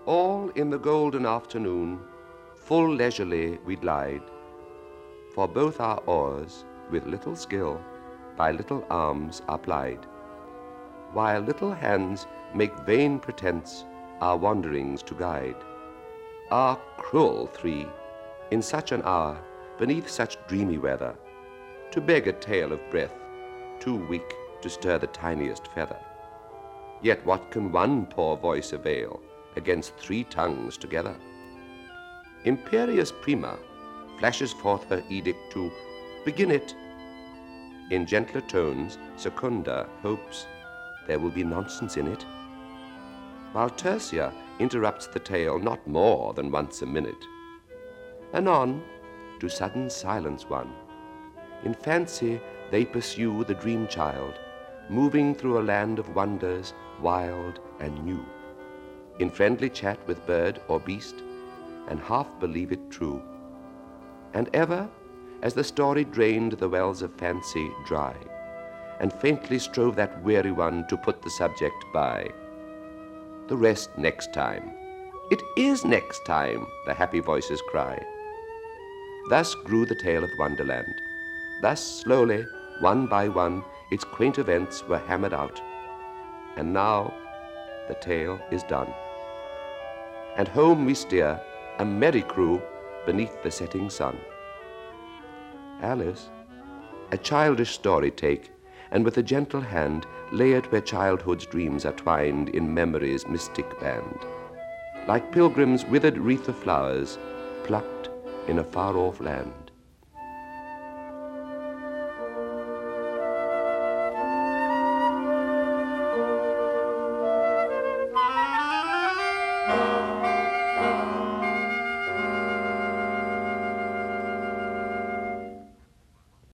All in the golden afternoon, full leisurely we glide, for both our oars, with little skill, by little arms are plied, while little hands make vain pretense our wanderings to guide. Ah, cruel three, in such an hour, beneath such dreamy weather, to beg a tale of breath, too weak to stir the tiniest feather. Yet what can one poor voice avail against three tongues together? Imperious Prima flashes forth her edict to begin it. In gentler tones, Secunda hopes there will be nonsense in it, while Tertia interrupts the tale not more than once a minute. Anon, to sudden silence won, in fancy they pursue the dream child, moving through a land of wonders wild and new, in friendly chat with bird or beast, and half believe it true. And ever, as the story drained the wells of fancy dry, and faintly strove that weary one to put the subject by, the rest next time. It is next time, the happy voices cry. Thus grew the tale of Wonderland. Thus slowly, one by one, its quaint events were hammered out. And now the tale is done. And home we steer, a merry crew, beneath the setting sun. Alice, a childish story take, and with a gentle hand lay it where childhood's dreams are twined in memory's mystic band, like pilgrims' withered wreath of flowers plucked in a far-off land.